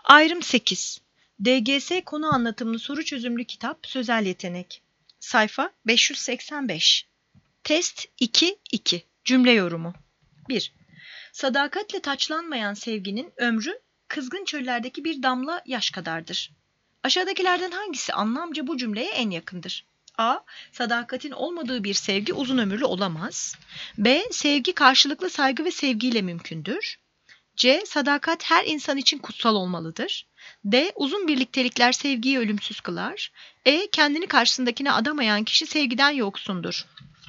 Ayrım 8. DGS konu anlatımlı soru çözümlü kitap Sözel Yetenek. Sayfa 585. Test 2-2. Cümle yorumu. 1. Sadakatle taçlanmayan sevginin ömrü kızgın çöllerdeki bir damla yaş kadardır. Aşağıdakilerden hangisi anlamca bu cümleye en yakındır? A. Sadakatin olmadığı bir sevgi uzun ömürlü olamaz. B. Sevgi karşılıklı saygı ve sevgiyle mümkündür. C. Sadakat her insan için kutsal olmalıdır. D. Uzun birliktelikler sevgiyi ölümsüz kılar. E. Kendini karşısındakine adamayan kişi sevgiden yoksundur.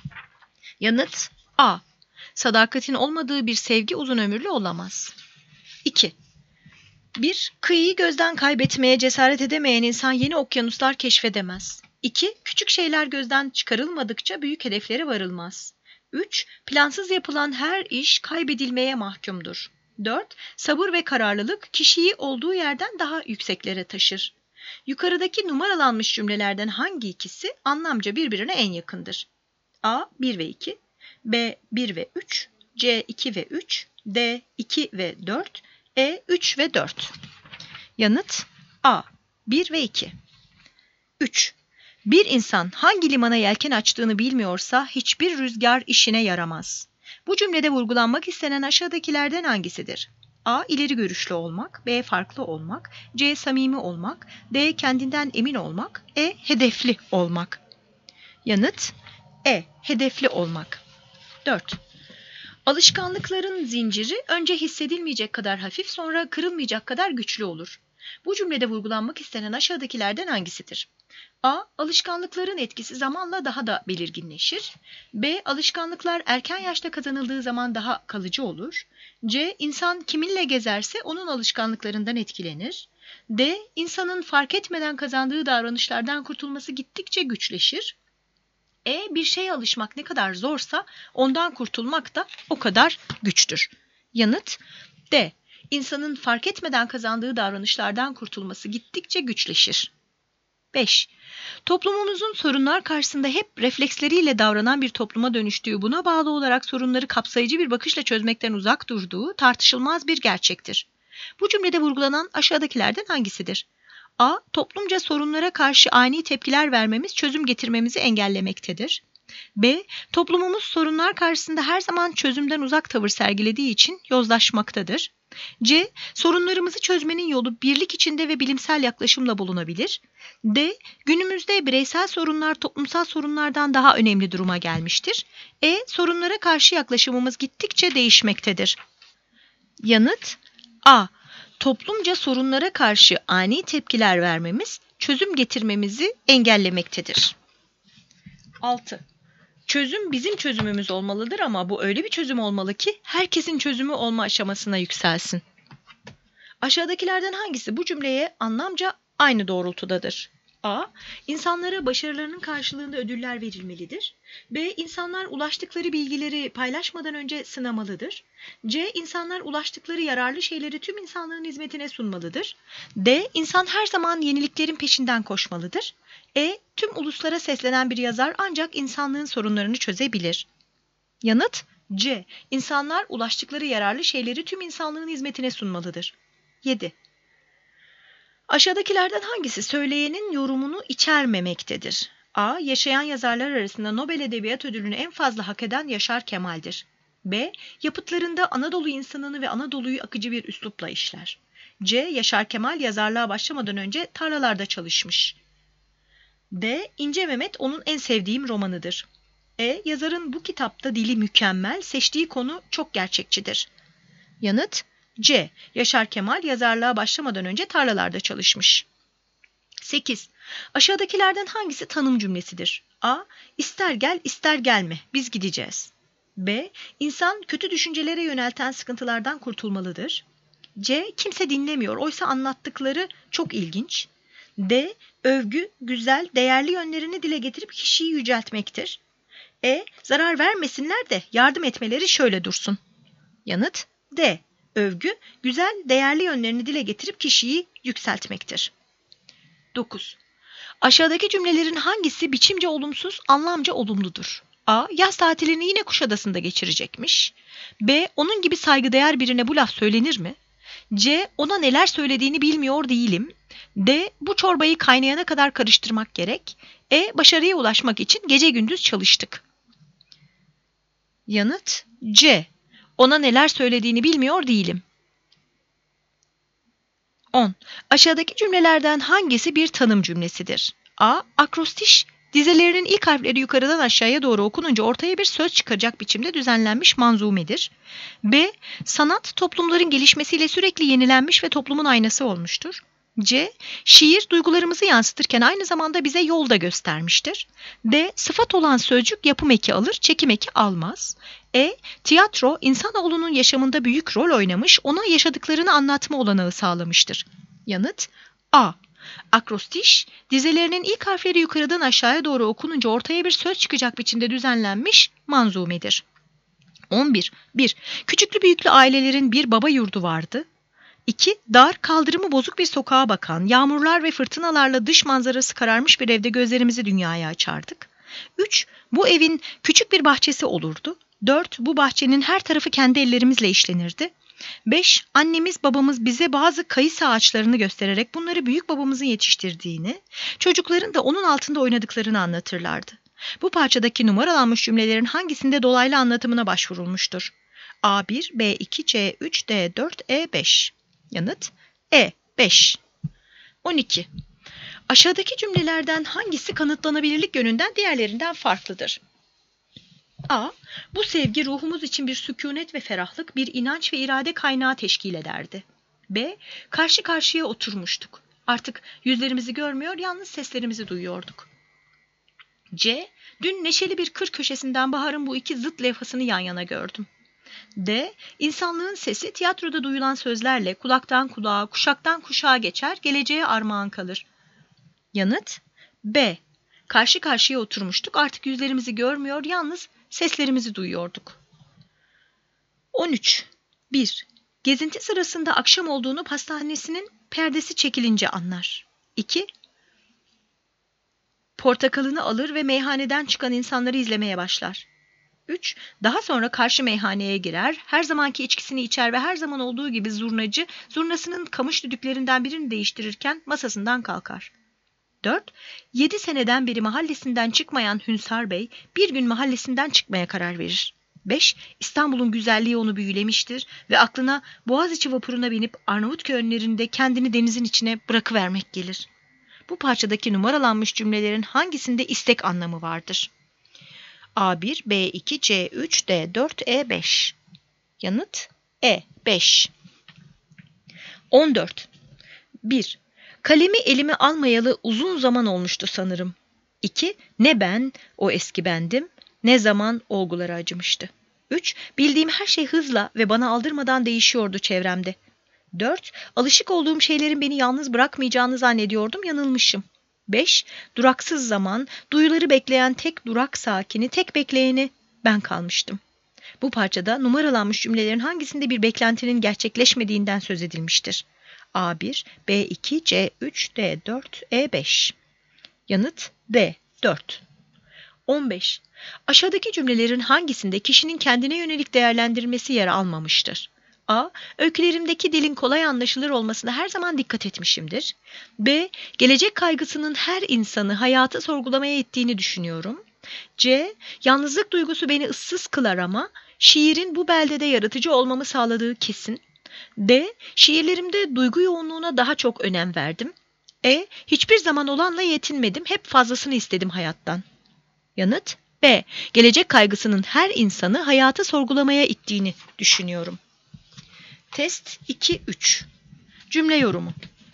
Yanıt A. Sadakatin olmadığı bir sevgi uzun ömürlü olamaz. 2. 1. Kıyıyı gözden kaybetmeye cesaret edemeyen insan yeni okyanuslar keşfedemez. 2. Küçük şeyler gözden çıkarılmadıkça büyük hedeflere varılmaz. 3. Plansız yapılan her iş kaybedilmeye mahkumdur. 4. Sabır ve kararlılık kişiyi olduğu yerden daha yükseklere taşır. Yukarıdaki numaralanmış cümlelerden hangi ikisi anlamca birbirine en yakındır? A. 1 ve 2, B. 1 ve 3, C. 2 ve 3, D. 2 ve 4, E. 3 ve 4. Yanıt A. 1 ve 2. 3. Bir insan hangi limana yelken açtığını bilmiyorsa hiçbir rüzgar işine yaramaz. Bu cümlede vurgulanmak istenen aşağıdakilerden hangisidir? A. İleri görüşlü olmak, B. Farklı olmak, C. Samimi olmak, D. Kendinden emin olmak, E. Hedefli olmak. Yanıt E. Hedefli olmak. 4. Alışkanlıkların zinciri önce hissedilmeyecek kadar hafif, sonra kırılmayacak kadar güçlü olur. Bu cümlede vurgulanmak istenen aşağıdakilerden hangisidir? A. Alışkanlıkların etkisi zamanla daha da belirginleşir. B. Alışkanlıklar erken yaşta kazanıldığı zaman daha kalıcı olur. C. İnsan kiminle gezerse onun alışkanlıklarından etkilenir. D. İnsanın fark etmeden kazandığı davranışlardan kurtulması gittikçe güçleşir. E. Bir şeye alışmak ne kadar zorsa ondan kurtulmak da o kadar güçtür. Yanıt D. İnsanın fark etmeden kazandığı davranışlardan kurtulması gittikçe güçleşir. 5. Toplumumuzun sorunlar karşısında hep refleksleriyle davranan bir topluma dönüştüğü, buna bağlı olarak sorunları kapsayıcı bir bakışla çözmekten uzak durduğu tartışılmaz bir gerçektir. Bu cümlede vurgulanan aşağıdakilerden hangisidir? A. Toplumca sorunlara karşı ani tepkiler vermemiz çözüm getirmemizi engellemektedir. B. Toplumumuz sorunlar karşısında her zaman çözümden uzak tavır sergilediği için yozlaşmaktadır. C. Sorunlarımızı çözmenin yolu birlik içinde ve bilimsel yaklaşımla bulunabilir. D. Günümüzde bireysel sorunlar toplumsal sorunlardan daha önemli duruma gelmiştir. E. Sorunlara karşı yaklaşımımız gittikçe değişmektedir. Yanıt A. Toplumca sorunlara karşı ani tepkiler vermemiz çözüm getirmemizi engellemektedir. 6. Çözüm bizim çözümümüz olmalıdır ama bu öyle bir çözüm olmalı ki herkesin çözümü olma aşamasına yükselsin. Aşağıdakilerden hangisi bu cümleye anlamca aynı doğrultudadır? A. İnsanlara başarılarının karşılığında ödüller verilmelidir. B. İnsanlar ulaştıkları bilgileri paylaşmadan önce sınamalıdır. C. İnsanlar ulaştıkları yararlı şeyleri tüm insanlığın hizmetine sunmalıdır. D. İnsan her zaman yeniliklerin peşinden koşmalıdır. E. Tüm uluslara seslenen bir yazar ancak insanlığın sorunlarını çözebilir. Yanıt C. İnsanlar ulaştıkları yararlı şeyleri tüm insanlığın hizmetine sunmalıdır. 7. Aşağıdakilerden hangisi söyleyenin yorumunu içermemektedir? A. Yaşayan yazarlar arasında Nobel Edebiyat Ödülünü en fazla hak eden Yaşar Kemal'dir. B. Yapıtlarında Anadolu insanını ve Anadolu'yu akıcı bir üslupla işler. C. Yaşar Kemal yazarlığa başlamadan önce tarlalarda çalışmış. D. İnce Mehmet onun en sevdiğim romanıdır. E. Yazarın bu kitapta dili mükemmel, seçtiği konu çok gerçekçidir. Yanıt C. Yaşar Kemal yazarlığa başlamadan önce tarlalarda çalışmış. 8. Aşağıdakilerden hangisi tanım cümlesidir? A. İster gel ister gelme biz gideceğiz. B. İnsan kötü düşüncelere yönelten sıkıntılardan kurtulmalıdır. C. Kimse dinlemiyor oysa anlattıkları çok ilginç. D. Övgü, güzel, değerli yönlerini dile getirip kişiyi yüceltmektir. E. Zarar vermesinler de yardım etmeleri şöyle dursun. Yanıt D. Övgü, güzel, değerli yönlerini dile getirip kişiyi yükseltmektir. 9. Aşağıdaki cümlelerin hangisi biçimce olumsuz, anlamca olumludur? A. Yaz tatilini yine Kuşadası'nda geçirecekmiş. B. Onun gibi saygıdeğer birine bu laf söylenir mi? C. Ona neler söylediğini bilmiyor değilim. D. Bu çorbayı kaynayana kadar karıştırmak gerek. E. Başarıya ulaşmak için gece gündüz çalıştık. Yanıt C. Ona neler söylediğini bilmiyor değilim. 10. Aşağıdaki cümlelerden hangisi bir tanım cümlesidir? A. Akrostiş, dizelerinin ilk harfleri yukarıdan aşağıya doğru okununca ortaya bir söz çıkaracak biçimde düzenlenmiş manzumedir. B. Sanat, toplumların gelişmesiyle sürekli yenilenmiş ve toplumun aynası olmuştur. C. Şiir, duygularımızı yansıtırken aynı zamanda bize yol da göstermiştir. D. Sıfat olan sözcük yapım eki alır, çekim eki almaz. E. Tiyatro, insanoğlunun yaşamında büyük rol oynamış, ona yaşadıklarını anlatma olanağı sağlamıştır. Yanıt A. Akrostiş, dizelerinin ilk harfleri yukarıdan aşağıya doğru okununca ortaya bir söz çıkacak biçimde düzenlenmiş manzumedir. 11. 1. Küçüklü büyüklü ailelerin bir baba yurdu vardı. 2. Dar, kaldırımı bozuk bir sokağa bakan, yağmurlar ve fırtınalarla dış manzarası kararmış bir evde gözlerimizi dünyaya açardık. 3. Bu evin küçük bir bahçesi olurdu. 4. Bu bahçenin her tarafı kendi ellerimizle işlenirdi. 5. Annemiz babamız bize bazı kayısı ağaçlarını göstererek bunları büyük babamızın yetiştirdiğini, çocukların da onun altında oynadıklarını anlatırlardı. Bu parçadaki numaralanmış cümlelerin hangisinde dolaylı anlatımına başvurulmuştur? A1, B2, C3, D4, E5. Yanıt E5. 12. Aşağıdaki cümlelerden hangisi kanıtlanabilirlik yönünden diğerlerinden farklıdır? A. Bu sevgi ruhumuz için bir sükunet ve ferahlık, bir inanç ve irade kaynağı teşkil ederdi. B. Karşı karşıya oturmuştuk. Artık yüzlerimizi görmüyor, yalnız seslerimizi duyuyorduk. C. Dün neşeli bir kır köşesinden baharın bu iki zıt levhasını yan yana gördüm. D. İnsanlığın sesi tiyatroda duyulan sözlerle kulaktan kulağa, kuşaktan kuşağa geçer, geleceğe armağan kalır. Yanıt B. Karşı karşıya oturmuştuk, artık yüzlerimizi görmüyor, yalnız seslerimizi duyuyorduk. 13. 1. Gezinti sırasında akşam olduğunu pastanesinin perdesi çekilince anlar. 2. Portakalını alır ve meyhaneden çıkan insanları izlemeye başlar. 3. Daha sonra karşı meyhaneye girer, her zamanki içkisini içer ve her zaman olduğu gibi zurnacı, zurnasının kamış düdüklerinden birini değiştirirken masasından kalkar. 4. 7 seneden beri mahallesinden çıkmayan Hünsar Bey bir gün mahallesinden çıkmaya karar verir. 5. İstanbul'un güzelliği onu büyülemiştir ve aklına Boğaziçi vapuruna binip Arnavutköy önlerinde kendini denizin içine bırakıvermek gelir. Bu parçadaki numaralanmış cümlelerin hangisinde istek anlamı vardır? A1, B2, C3, D4, E5. Yanıt E5. 14. 1. Kalemi elime almayalı uzun zaman olmuştu sanırım. 2. Ne ben, o eski bendim, ne zaman olgulara acımıştı. 3. Bildiğim her şey hızla ve bana aldırmadan değişiyordu çevremde. 4. Alışık olduğum şeylerin beni yalnız bırakmayacağını zannediyordum, yanılmışım. 5. Duraksız zaman, duyuları bekleyen tek durak sakini, tek bekleyeni ben kalmıştım. Bu parçada numaralanmış cümlelerin hangisinde bir beklentinin gerçekleşmediğinden söz edilmiştir? A1, B2, C3, D4, E5. Yanıt D4. 15. Aşağıdaki cümlelerin hangisinde kişinin kendine yönelik değerlendirmesi yer almamıştır? A. Öykülerimdeki dilin kolay anlaşılır olmasına her zaman dikkat etmişimdir. B. Gelecek kaygısının her insanı hayatı sorgulamaya ittiğini düşünüyorum. C. Yalnızlık duygusu beni ıssız kılar ama şiirin bu beldede yaratıcı olmamı sağladığı kesin. D. Şiirlerimde duygu yoğunluğuna daha çok önem verdim. E. Hiçbir zaman olanla yetinmedim, hep fazlasını istedim hayattan. Yanıt B. Gelecek kaygısının her insanı hayatı sorgulamaya ittiğini düşünüyorum. Test 2-3. Cümle yorumu.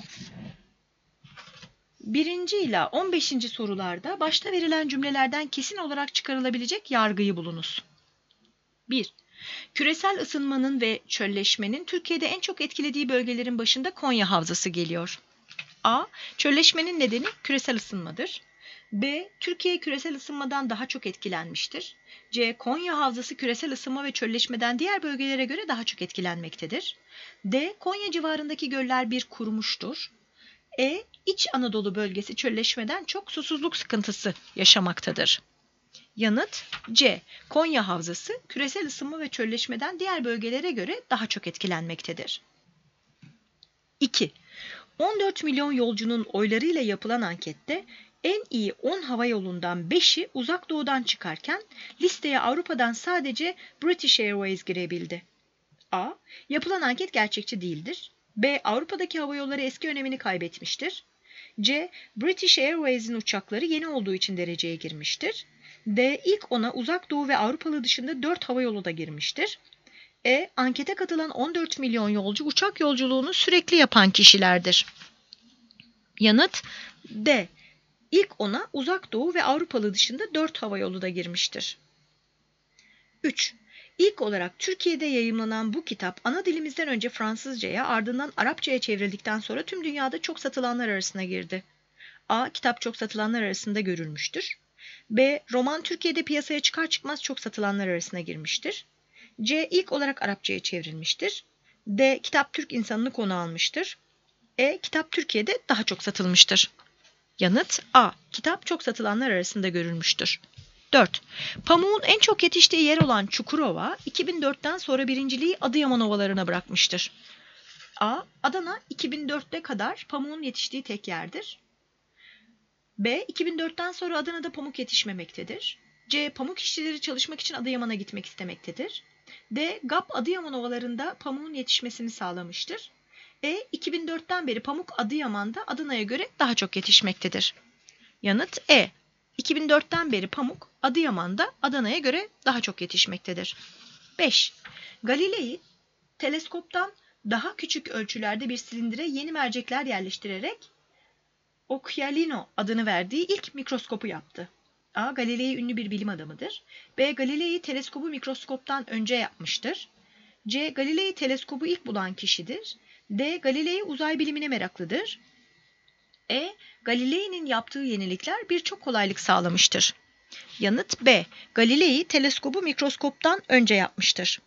1. ila 15. sorularda başta verilen cümlelerden kesin olarak çıkarılabilecek yargıyı bulunuz. 1. Küresel ısınmanın ve çölleşmenin Türkiye'de en çok etkilediği bölgelerin başında Konya Havzası geliyor. A. Çölleşmenin nedeni küresel ısınmadır. B. Türkiye küresel ısınmadan daha çok etkilenmiştir. C. Konya Havzası küresel ısınma ve çölleşmeden diğer bölgelere göre daha çok etkilenmektedir. D. Konya civarındaki göller bir kurumuştur. E. İç Anadolu bölgesi çölleşmeden çok susuzluk sıkıntısı yaşamaktadır. Yanıt C. Konya Havzası küresel ısınma ve çölleşmeden diğer bölgelere göre daha çok etkilenmektedir. 2. 14 milyon yolcunun oylarıyla yapılan ankette en iyi 10 havayolundan 5'i uzak doğudan çıkarken listeye Avrupa'dan sadece British Airways girebildi. A. Yapılan anket gerçekçi değildir. B. Avrupa'daki havayolları eski önemini kaybetmiştir. C. British Airways'in uçakları yeni olduğu için dereceye girmiştir. D. İlk ona Uzak Doğu ve Avrupalı dışında 4 havayolu da girmiştir. E. Ankete katılan 14 milyon yolcu uçak yolculuğunu sürekli yapan kişilerdir. Yanıt D. İlk ona Uzak Doğu ve Avrupalı dışında 4 havayolu da girmiştir. 3. İlk olarak Türkiye'de yayımlanan bu kitap ana dilimizden önce Fransızca'ya ardından Arapça'ya çevrildikten sonra tüm dünyada çok satılanlar arasına girdi. A. Kitap çok satılanlar arasında görülmüştür. B. Roman Türkiye'de piyasaya çıkar çıkmaz çok satılanlar arasına girmiştir. C. İlk olarak Arapça'ya çevrilmiştir. D. Kitap Türk insanını konu almıştır. E. Kitap Türkiye'de daha çok satılmıştır. Yanıt A. Kitap çok satılanlar arasında görülmüştür. 4. Pamuğun en çok yetiştiği yer olan Çukurova, 2004'ten sonra birinciliği Adıyaman ovalarına bırakmıştır. A. Adana 2004'te kadar pamuğun yetiştiği tek yerdir. B. 2004'ten sonra Adana'da pamuk yetişmemektedir. C. Pamuk işçileri çalışmak için Adıyaman'a gitmek istemektedir. D. GAP Adıyaman ovalarında pamuğun yetişmesini sağlamıştır. E. 2004'ten beri pamuk Adıyaman'da Adana'ya göre daha çok yetişmektedir. Yanıt E. 2004'ten beri pamuk Adıyaman'da Adana'ya göre daha çok yetişmektedir. 5. Galilei teleskoptan daha küçük ölçülerde bir silindire yeni mercekler yerleştirerek Occhialino adını verdiği ilk mikroskopu yaptı. A. Galilei ünlü bir bilim adamıdır. B. Galilei teleskobu mikroskoptan önce yapmıştır. C. Galilei teleskobu ilk bulan kişidir. D. Galilei uzay bilimine meraklıdır. E. Galilei'nin yaptığı yenilikler birçok kolaylık sağlamıştır. Yanıt B. Galilei teleskobu mikroskoptan önce yapmıştır.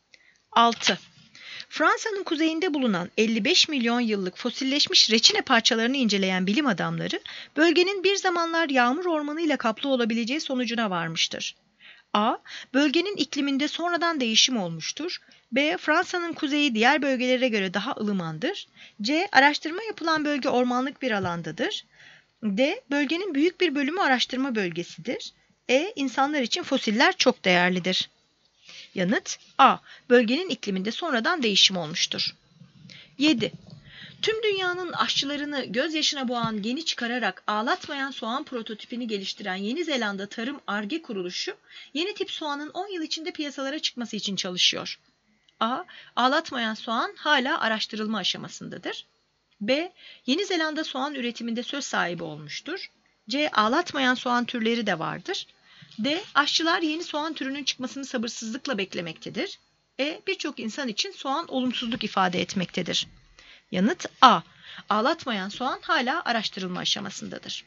6. Fransa'nın kuzeyinde bulunan 55 milyon yıllık fosilleşmiş reçine parçalarını inceleyen bilim adamları, bölgenin bir zamanlar yağmur ormanıyla kaplı olabileceği sonucuna varmıştır. A. Bölgenin ikliminde sonradan değişim olmuştur. B. Fransa'nın kuzeyi diğer bölgelere göre daha ılımandır. C. Araştırma yapılan bölge ormanlık bir alandadır. D. Bölgenin büyük bir bölümü araştırma bölgesidir. E. İnsanlar için fosiller çok değerlidir. Yanıt A. Bölgenin ikliminde sonradan değişim olmuştur. 7. Tüm dünyanın aşçılarını gözyaşına boğan geni çıkararak ağlatmayan soğan prototipini geliştiren Yeni Zelanda Tarım Ar-Ge Kuruluşu, yeni tip soğanın 10 yıl içinde piyasalara çıkması için çalışıyor. A. Ağlatmayan soğan hala araştırılma aşamasındadır. B. Yeni Zelanda soğan üretiminde söz sahibi olmuştur. C. Ağlatmayan soğan türleri de vardır. D. Aşçılar yeni soğan türünün çıkmasını sabırsızlıkla beklemektedir. E. Birçok insan için soğan olumsuzluk ifade etmektedir. Yanıt A. Ağlatmayan soğan hala araştırılma aşamasındadır.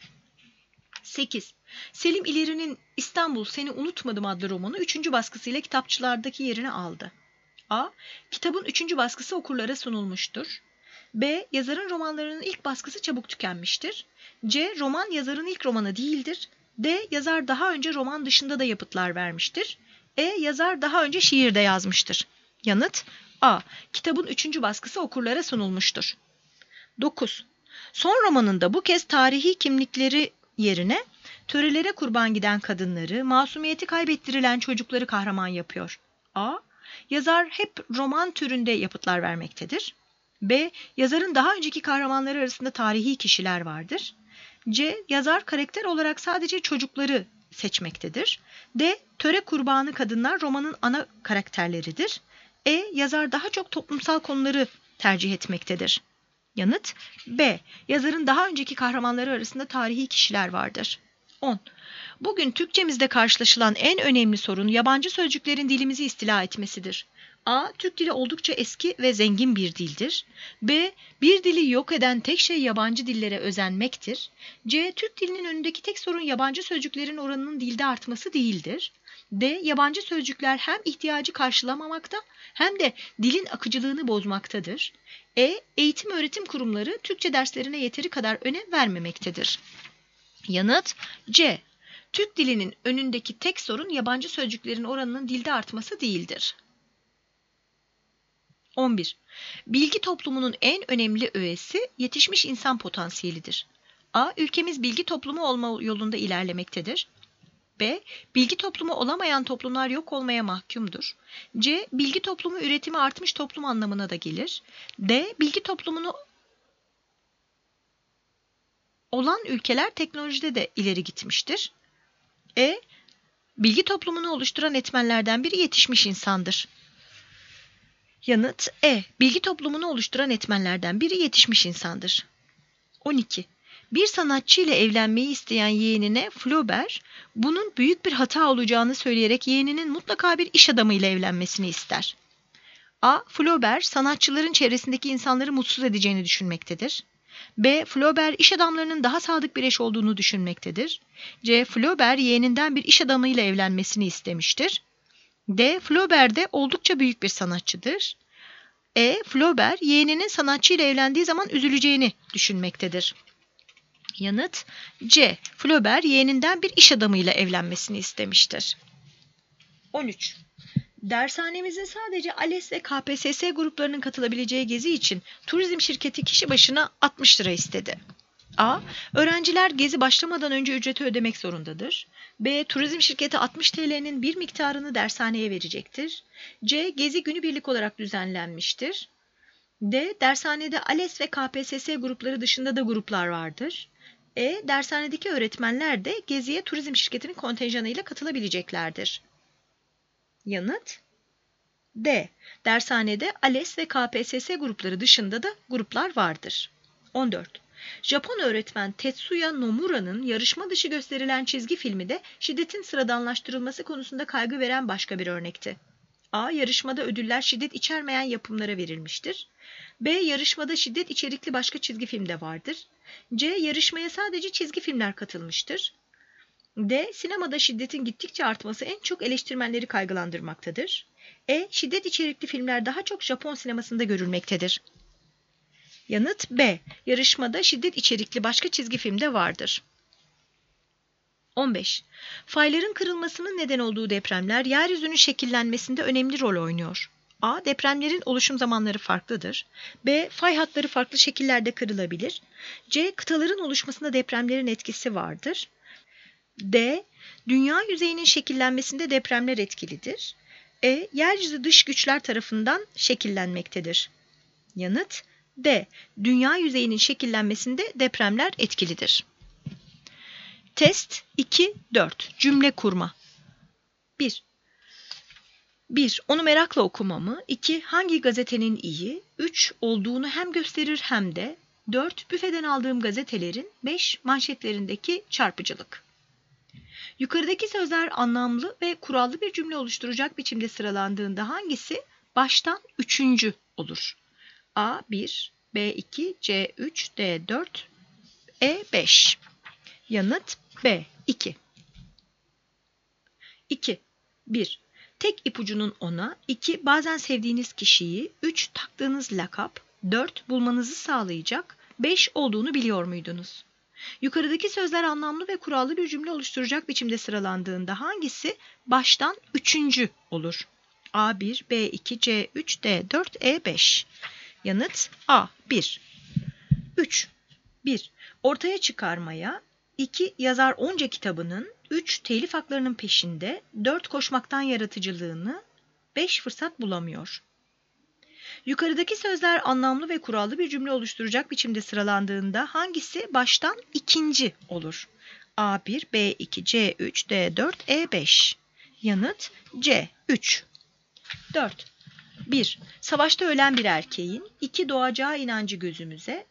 8. Selim İleri'nin İstanbul Seni Unutmadım adlı romanı 3. baskısıyla kitapçılardaki yerini aldı. A. Kitabın 3. baskısı okurlara sunulmuştur. B. Yazarın romanlarının ilk baskısı çabuk tükenmiştir. C. Roman yazarın ilk romanı değildir. D. Yazar daha önce roman dışında da yapıtlar vermiştir. E. Yazar daha önce şiir de yazmıştır. Yanıt A. Kitabın 3. baskısı okurlara sunulmuştur. 9. Son romanında bu kez tarihi kimlikleri yerine törelere kurban giden kadınları, masumiyeti kaybettirilen çocukları kahraman yapıyor. A. Yazar hep roman türünde yapıtlar vermektedir. B. Yazarın daha önceki kahramanları arasında tarihi kişiler vardır. C. Yazar karakter olarak sadece çocukları seçmektedir. D. Töre kurbanı kadınlar romanın ana karakterleridir. E. Yazar daha çok toplumsal konuları tercih etmektedir. Yanıt B. Yazarın daha önceki kahramanları arasında tarihi kişiler vardır. 10. Bugün Türkçemizde karşılaşılan en önemli sorun yabancı sözcüklerin dilimizi istila etmesidir. A. Türk dili oldukça eski ve zengin bir dildir. B. Bir dili yok eden tek şey yabancı dillere özenmektir. C. Türk dilinin önündeki tek sorun yabancı sözcüklerin oranının dilde artması değildir. D. Yabancı sözcükler hem ihtiyacı karşılamamakta hem de dilin akıcılığını bozmaktadır. E. Eğitim öğretim kurumları Türkçe derslerine yeteri kadar önem vermemektedir. Yanıt C. Türk dilinin önündeki tek sorun yabancı sözcüklerin oranının dilde artması değildir. 11. Bilgi toplumunun en önemli öğesi yetişmiş insan potansiyelidir. A. Ülkemiz bilgi toplumu olma yolunda ilerlemektedir. B. Bilgi toplumu olamayan toplumlar yok olmaya mahkumdur. C. Bilgi toplumu üretimi artmış toplum anlamına da gelir. D. Bilgi toplumunu olan ülkeler teknolojide de ileri gitmiştir. E. Bilgi toplumunu oluşturan etmenlerden biri yetişmiş insandır. Yanıt E. Bilgi toplumunu oluşturan etmenlerden biri yetişmiş insandır. 12. Bir sanatçı ile evlenmeyi isteyen yeğenine Flaubert, bunun büyük bir hata olacağını söyleyerek yeğeninin mutlaka bir iş adamıyla evlenmesini ister. A. Flaubert, sanatçıların çevresindeki insanları mutsuz edeceğini düşünmektedir. B. Flaubert, iş adamlarının daha sadık bir eş olduğunu düşünmektedir. C. Flaubert, yeğeninden bir iş adamıyla evlenmesini istemiştir. D. Flaubert de oldukça büyük bir sanatçıdır. E. Flaubert, yeğeninin sanatçıyla evlendiği zaman üzüleceğini düşünmektedir. Yanıt C. Flaubert, yeğeninden bir iş adamıyla evlenmesini istemiştir. 13. Dershanemizin sadece ALES ve KPSS gruplarının katılabileceği gezi için turizm şirketi kişi başına 60 lira istedi. A. Öğrenciler gezi başlamadan önce ücreti ödemek zorundadır. B. Turizm şirketi 60 TL'nin bir miktarını dershaneye verecektir. C. Gezi günübirlik olarak düzenlenmiştir. D. Dershanede ALES ve KPSS grupları dışında da gruplar vardır. E. Dershanedeki öğretmenler de geziye turizm şirketinin kontenjanıyla katılabileceklerdir. Yanıt D. Dershanede ALES ve KPSS grupları dışında da gruplar vardır. 14. Japon öğretmen Tetsuya Nomura'nın yarışma dışı gösterilen çizgi filmi de şiddetin sıradanlaştırılması konusunda kaygı veren başka bir örnekti. A. Yarışmada ödüller şiddet içermeyen yapımlara verilmiştir. B. Yarışmada şiddet içerikli başka çizgi film de vardır. C. Yarışmaya sadece çizgi filmler katılmıştır. D. Sinemada şiddetin gittikçe artması en çok eleştirmenleri kaygılandırmaktadır. E. Şiddet içerikli filmler daha çok Japon sinemasında görülmektedir. Yanıt B. Yarışmada şiddet içerikli başka çizgi film de vardır. 15. Fayların kırılmasının neden olduğu depremler yeryüzünün şekillenmesinde önemli rol oynuyor. A. Depremlerin oluşum zamanları farklıdır. B. Fay hatları farklı şekillerde kırılabilir. C. Kıtaların oluşmasında depremlerin etkisi vardır. D. Dünya yüzeyinin şekillenmesinde depremler etkilidir. E. Yeryüzü dış güçler tarafından şekillenmektedir. Yanıt D. Dünya yüzeyinin şekillenmesinde depremler etkilidir. Test 2-4. Cümle kurma. 1. 1. Onu merakla okumamı. 2. Hangi gazetenin iyi? 3. Olduğunu hem gösterir hem de. 4. Büfeden aldığım gazetelerin. 5. Manşetlerindeki çarpıcılık. Yukarıdaki sözler anlamlı ve kurallı bir cümle oluşturacak biçimde sıralandığında hangisi baştan üçüncü olur? A 1, B 2, C 3, D 4, E 5. Yanıt B 2. 2. 1. Tek ipucunun ona, 2. Bazen sevdiğiniz kişiyi, 3. Taktığınız lakap, 4. Bulmanızı sağlayacak, 5. Olduğunu biliyor muydunuz? Yukarıdaki sözler anlamlı ve kurallı bir cümle oluşturacak biçimde sıralandığında hangisi baştan üçüncü olur? A1, B2, C3, D4, E5. Yanıt A1. 3. 1. Ortaya çıkarmaya, 2. Yazar onca kitabının, 3. Telif haklarının peşinde, 4. Koşmaktan yaratıcılığını, 5. Fırsat bulamıyor. Yukarıdaki sözler anlamlı ve kurallı bir cümle oluşturacak biçimde sıralandığında hangisi baştan ikinci olur? A1, B2, C3, D4, E5. Yanıt C3. 4. 1. Savaşta ölen bir erkeğin, 2. Doğacağı inancı gözümüze,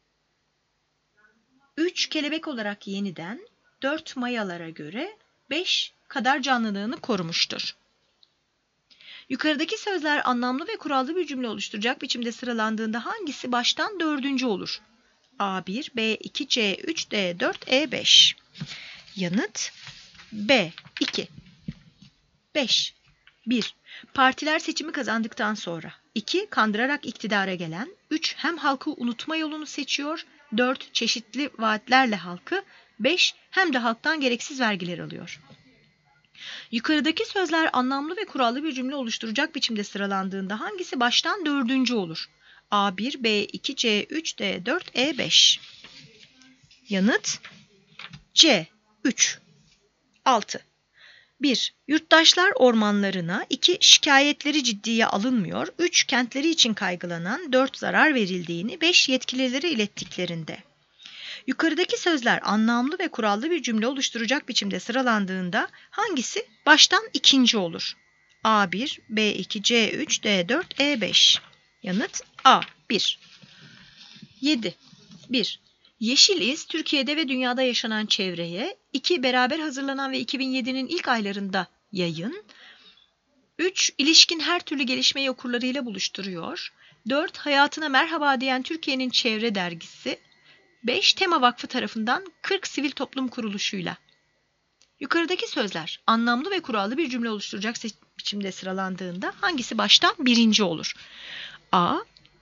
3. Kelebek olarak yeniden, 4. Mayalara göre, 5. Kadar canlılığını korumuştur. Yukarıdaki sözler anlamlı ve kurallı bir cümle oluşturacak biçimde sıralandığında hangisi baştan dördüncü olur? A1, B2, C3, D4, E5. Yanıt B2. 5. 1. Partiler seçimi kazandıktan sonra. 2. Kandırarak iktidara gelen. 3. Hem halkı unutma yolunu seçiyor. 4. Çeşitli vaatlerle halkı. 5. Hem de halktan gereksiz vergiler alıyor. Yukarıdaki sözler anlamlı ve kurallı bir cümle oluşturacak biçimde sıralandığında hangisi baştan dördüncü olur? A1, B2, C3, D4, E5. Yanıt C. 3. 6. 1. Yurttaşlar ormanlarına, 2. Şikayetleri ciddiye alınmıyor, 3. Kentleri için kaygılanan, 4. Zarar verildiğini, 5. Yetkililere ilettiklerinde. Yukarıdaki sözler anlamlı ve kurallı bir cümle oluşturacak biçimde sıralandığında hangisi baştan ikinci olur? A1, B2, C3, D4, E5. Yanıt A. 1. 7. 1. Yeşil İz, Türkiye'de ve dünyada yaşanan çevreye, 2. Beraber hazırlanan ve 2007'nin ilk aylarında yayın, 3. İlişkin her türlü gelişmeyi okurlarıyla buluşturuyor, 4. Hayatına merhaba diyen Türkiye'nin çevre dergisi, 5. Tema Vakfı tarafından 40 sivil toplum kuruluşuyla. Yukarıdaki sözler anlamlı ve kurallı bir cümle oluşturacak biçimde sıralandığında hangisi baştan birinci olur? A.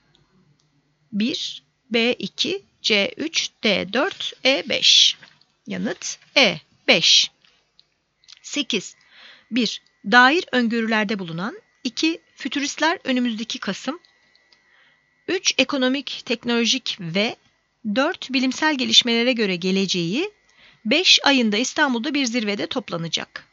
1, B2, C3, D4, E5. Yanıt E. 5. 8. 1. Dair öngörülerde bulunan, 2. Fütüristler önümüzdeki Kasım, 3. Ekonomik, teknolojik ve 4. Bilimsel gelişmelere göre geleceği, 5 ayında İstanbul'da bir zirvede toplanacak.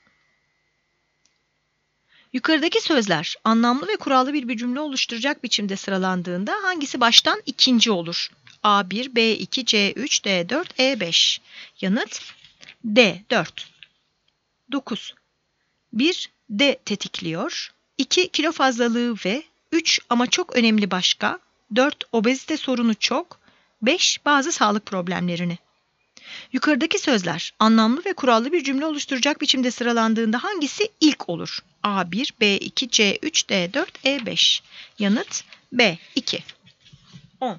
Yukarıdaki sözler anlamlı ve kurallı bir cümle oluşturacak biçimde sıralandığında hangisi baştan ikinci olur? A1, B2, C3, D4, E5. Yanıt D. 4. 9. 1. D tetikliyor, 2. Kilo fazlalığı ve 3. Ama çok önemli başka, 4. Obezite sorunu çok, 5. Bazı sağlık problemlerini. Yukarıdaki sözler anlamlı ve kurallı bir cümle oluşturacak biçimde sıralandığında hangisi ilk olur? A1, B2, C3, D4, E5. Yanıt B. 2. 10.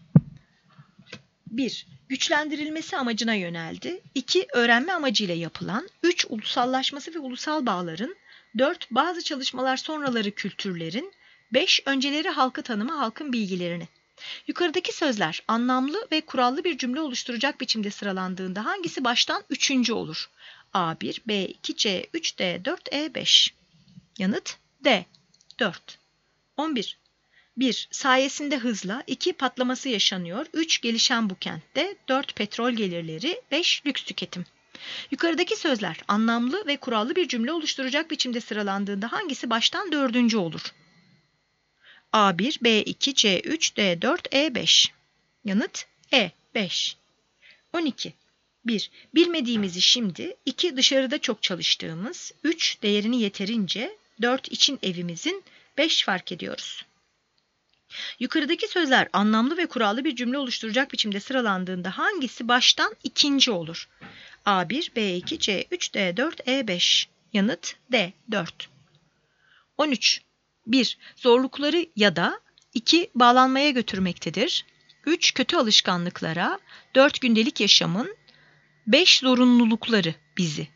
1. Güçlendirilmesi amacına yöneldi. 2. Öğrenme amacıyla yapılan. 3. Ulusallaşması ve ulusal bağların. 4. Bazı çalışmalar sonraları kültürlerin. 5. Önceleri halkı tanıma halkın bilgilerini. Yukarıdaki sözler anlamlı ve kurallı bir cümle oluşturacak biçimde sıralandığında hangisi baştan üçüncü olur? A1, B2, C3, D4, E5. Yanıt D. 4. 11. 1. Sayesinde hızla, 2. Patlaması yaşanıyor, 3. Gelişen bu kentte, 4. Petrol gelirleri, 5. Lüks tüketim. Yukarıdaki sözler anlamlı ve kurallı bir cümle oluşturacak biçimde sıralandığında hangisi baştan dördüncü olur? A1, B2, C3, D4, E5. Yanıt E. 5. 12. 1. Bilmediğimizi şimdi, 2. Dışarıda çok çalıştığımız, 3. Değerini yeterince, 4. için evimizin, 5. Fark ediyoruz. Yukarıdaki sözler anlamlı ve kurallı bir cümle oluşturacak biçimde sıralandığında hangisi baştan ikinci olur? A1, B2, C3, D4, E5. Yanıt D. 4. 13. 1. Zorlukları ya da 2. Bağlanmaya götürmektedir. 3. Kötü alışkanlıklara, 4. Gündelik yaşamın, 5. Zorunlulukları bizi.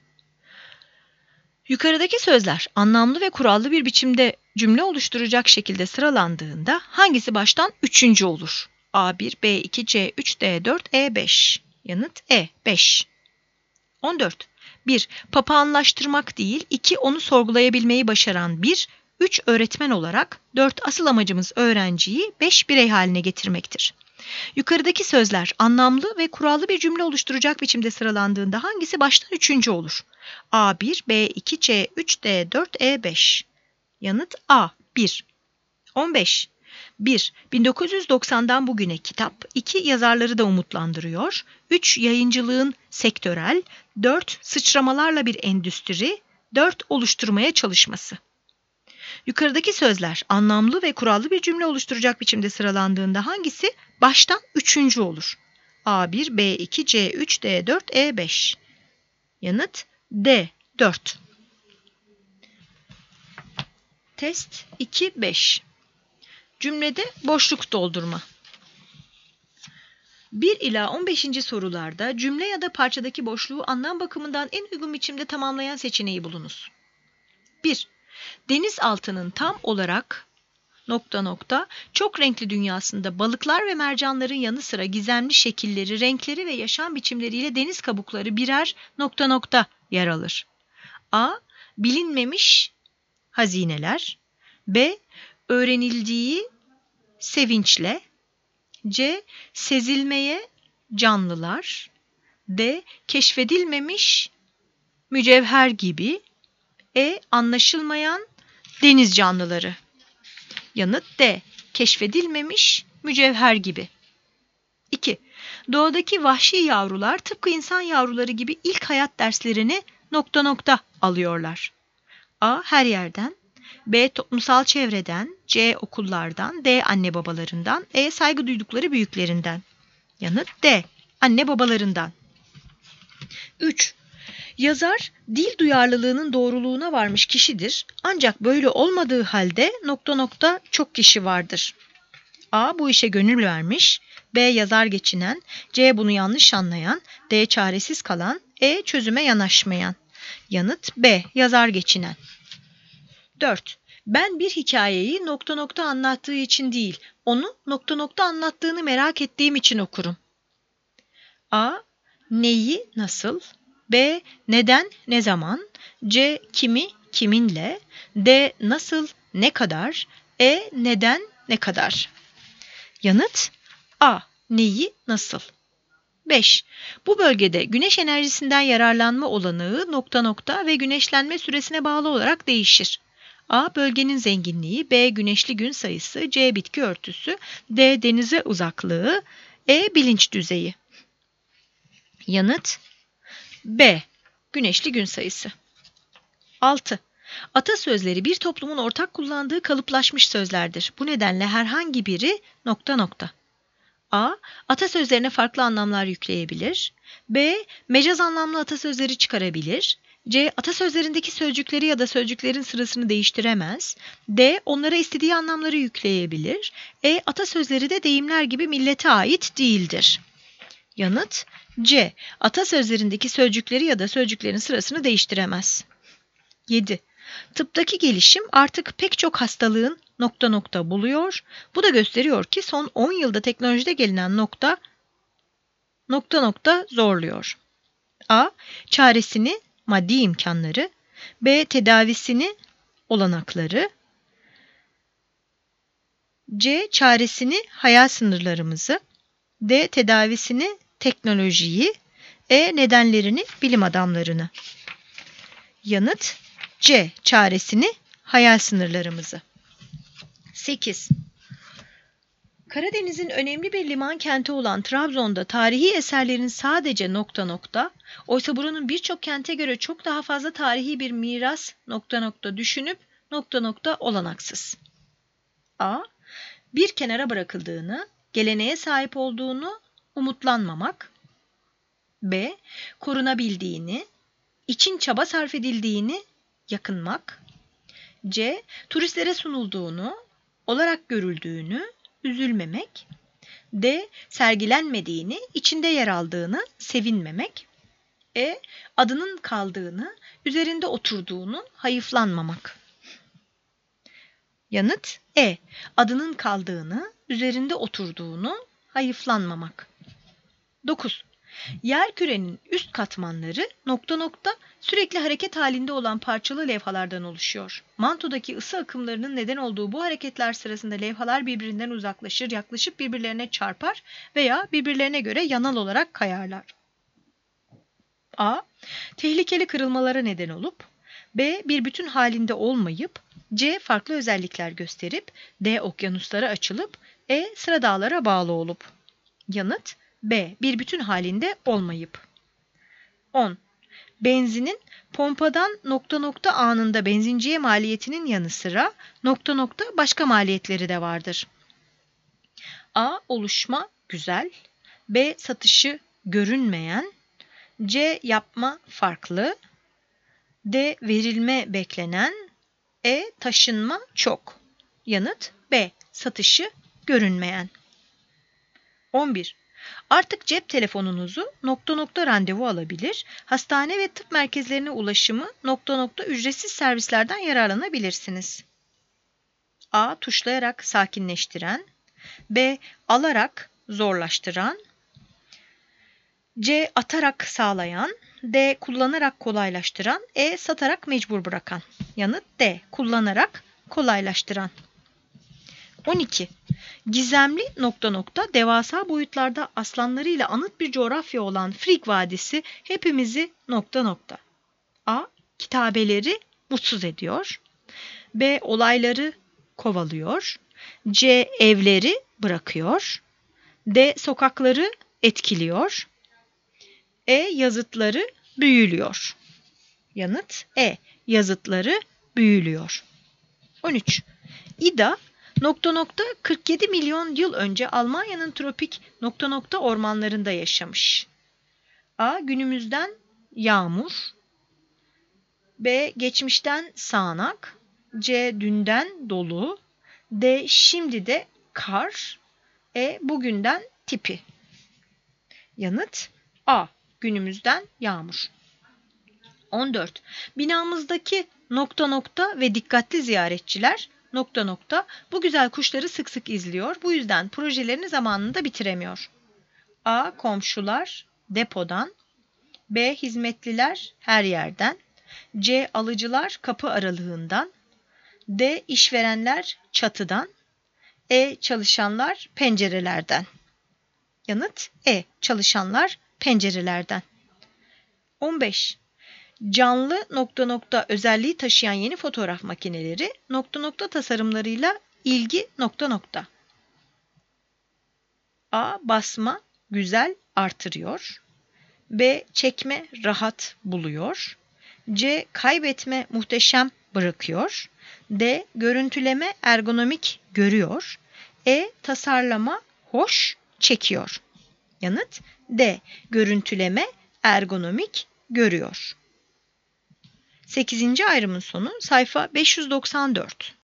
Yukarıdaki sözler anlamlı ve kurallı bir biçimde cümle oluşturacak şekilde sıralandığında hangisi baştan üçüncü olur? A1, B2, C3, D4, E5. Yanıt E. 5. 14. 1. Papağanlaştırmak değil, 2. Onu sorgulayabilmeyi başaran 1. 3. Öğretmen olarak, 4. Asıl amacımız öğrenciyi 5. Birey haline getirmektir. Yukarıdaki sözler anlamlı ve kurallı bir cümle oluşturacak biçimde sıralandığında hangisi baştan üçüncü olur? A1, B2, C3, D4, E5. Yanıt A. 1. 15. 1. 1990'dan bugüne kitap, 2. Yazarları da umutlandırıyor, 3. Yayıncılığın sektörel, 4. Sıçramalarla bir endüstri, 4. Oluşturmaya çalışması. Yukarıdaki sözler anlamlı ve kurallı bir cümle oluşturacak biçimde sıralandığında hangisi baştan üçüncü olur? A1, B2, C3, D4, E5. Yanıt D. 4. Test 2-5. Cümlede boşluk doldurma. 1 ila 15. sorularda cümle ya da parçadaki boşluğu anlam bakımından en uygun biçimde tamamlayan seçeneği bulunuz. 1. Denizaltının tam olarak ... çok renkli dünyasında balıklar ve mercanların yanı sıra gizemli şekilleri, renkleri ve yaşam biçimleriyle deniz kabukları birer ... yer alır. A. bilinmemiş hazineler. B. Öğrenildiği sevinçle. C. Sezilmeye canlılar. D. Keşfedilmemiş mücevher gibi. E. Anlaşılmayan deniz canlıları. Yanıt D. Keşfedilmemiş mücevher gibi. 2. Doğadaki vahşi yavrular tıpkı insan yavruları gibi ilk hayat derslerini ... alıyorlar. A. Her yerden. B. Toplumsal çevreden. C. Okullardan. D. Anne babalarından. E. Saygı duydukları büyüklerinden. Yanıt D. Anne babalarından. 3. Yazar dil duyarlılığının doğruluğuna varmış kişidir. Ancak böyle olmadığı halde ... çok kişi vardır. A. Bu işe gönül vermiş. B. Yazar geçinen. C. Bunu yanlış anlayan. D. Çaresiz kalan. E. Çözüme yanaşmayan. Yanıt B. Yazar geçinen. 4. Ben bir hikayeyi ... anlattığı için değil, onu ... anlattığını merak ettiğim için okurum. A. Neyi, nasıl? B. Neden, ne zaman? C. Kimi, kiminle? D. Nasıl, ne kadar? E. Neden, ne kadar? Yanıt A. Neyi, nasıl? 5. Bu bölgede güneş enerjisinden yararlanma olanağı ... ve güneşlenme süresine bağlı olarak değişir. A. Bölgenin zenginliği. B. Güneşli gün sayısı. C. Bitki örtüsü. D. Denize uzaklığı. E. Bilinç düzeyi. Yanıt B. Güneşli gün sayısı. 6. Atasözleri bir toplumun ortak kullandığı kalıplaşmış sözlerdir. Bu nedenle herhangi biri ... A. Atasözlerine farklı anlamlar yükleyebilir. B. Mecaz anlamlı atasözleri çıkarabilir. C. Atasözlerindeki sözcükleri ya da sözcüklerin sırasını değiştiremez. D. Onlara istediği anlamları yükleyebilir. E. Atasözleri de deyimler gibi millete ait değildir. Yanıt C. Atasözlerindeki sözcükleri ya da sözcüklerin sırasını değiştiremez. 7. Tıptaki gelişim artık pek çok hastalığın ... buluyor. Bu da gösteriyor ki son 10 yılda teknolojide gelinen ... zorluyor. A. Çaresini maddi imkanları. B. Tedavisini olanakları. C. Çaresini hayal sınırlarımızı. D. Tedavisini teknolojiyi. E. Nedenlerini bilim adamlarını. Yanıt C. Çaresini hayal sınırlarımızı. 8. Karadeniz'in önemli bir liman kenti olan Trabzon'da tarihi eserlerin sadece ... oysa buranın birçok kente göre çok daha fazla tarihi bir miras ... düşünüp ... olanaksız. A. Bir kenara bırakıldığını, geleneğe sahip olduğunu umutlanmamak. B. Korunabildiğini, için çaba sarf edildiğini yakınmak. C. Turistlere sunulduğunu, olarak görüldüğünü üzülmemek. D. Sergilenmediğini, içinde yer aldığını sevinmemek. E. Adının kaldığını, üzerinde oturduğunu hayıflanmamak. Yanıt E. Adının kaldığını, üzerinde oturduğunu hayıflanmamak. 9. Yerkürenin üst katmanları ... sürekli hareket halinde olan parçalı levhalardan oluşuyor. Mantodaki ısı akımlarının neden olduğu bu hareketler sırasında levhalar birbirinden uzaklaşır, yaklaşıp birbirlerine çarpar veya birbirlerine göre yanal olarak kayarlar. A. Tehlikeli kırılmalara neden olup. B. Bir bütün halinde olmayıp. C. Farklı özellikler gösterip. D. Okyanuslara açılıp. E. Sıra dağlara bağlı olup. Yanıt B. Bir bütün halinde olmayıp. 10. Benzinin pompadan ... anında benzinciye maliyetinin yanı sıra ... başka maliyetleri de vardır. A. Oluşma güzel. B. Satışı görünmeyen. C. Yapma farklı. D. Verilme beklenen. E. Taşınma çok. Yanıt B. Satışı görünmeyen. 11. Artık cep telefonunuzu ... randevu alabilir, hastane ve tıp merkezlerine ulaşımı ... ücretsiz servislerden yararlanabilirsiniz. A. Tuşlayarak sakinleştiren. B. Alarak zorlaştıran. C. Atarak sağlayan. D. Kullanarak kolaylaştıran. E. Satarak mecbur bırakan. Yanıt D. Kullanarak kolaylaştıran. 12. Gizemli ... devasa boyutlarda aslanlarıyla anıt bir coğrafya olan Frig Vadisi hepimizi ... A. Kitabeleri mutsuz ediyor. B. Olayları kovalıyor. C. Evleri bırakıyor. D. Sokakları etkiliyor. E. Yazıtları büyülüyor. Yanıt E. Yazıtları büyülüyor. 13. İda ... 47 milyon yıl önce Almanya'nın tropik ... ormanlarında yaşamış. A. Günümüzden yağmur. B. Geçmişten sağanak. C. Dünden dolu. D. Şimdi de kar. E. Bugünden tipi. Yanıt A. Günümüzden yağmur. 14. Binamızdaki ... ve dikkatli ziyaretçiler ... bu güzel kuşları sık sık izliyor. Bu yüzden projelerini zamanında bitiremiyor. A. Komşular depodan. B. Hizmetliler her yerden. C. Alıcılar kapı aralığından. D. İşverenler çatıdan. E. Çalışanlar pencerelerden. Yanıt E. Çalışanlar pencerelerden. 15. Canlı ... özelliği taşıyan yeni fotoğraf makineleri ... tasarımlarıyla ilgi ... A. Basma güzel artırıyor. B. Çekme rahat buluyor. C. Kaybetme muhteşem bırakıyor. D. Görüntüleme ergonomik görüyor. E. Tasarlama hoş çekiyor. Yanıt D. Görüntüleme ergonomik görüyor. 8. ayrımın sonu sayfa 594.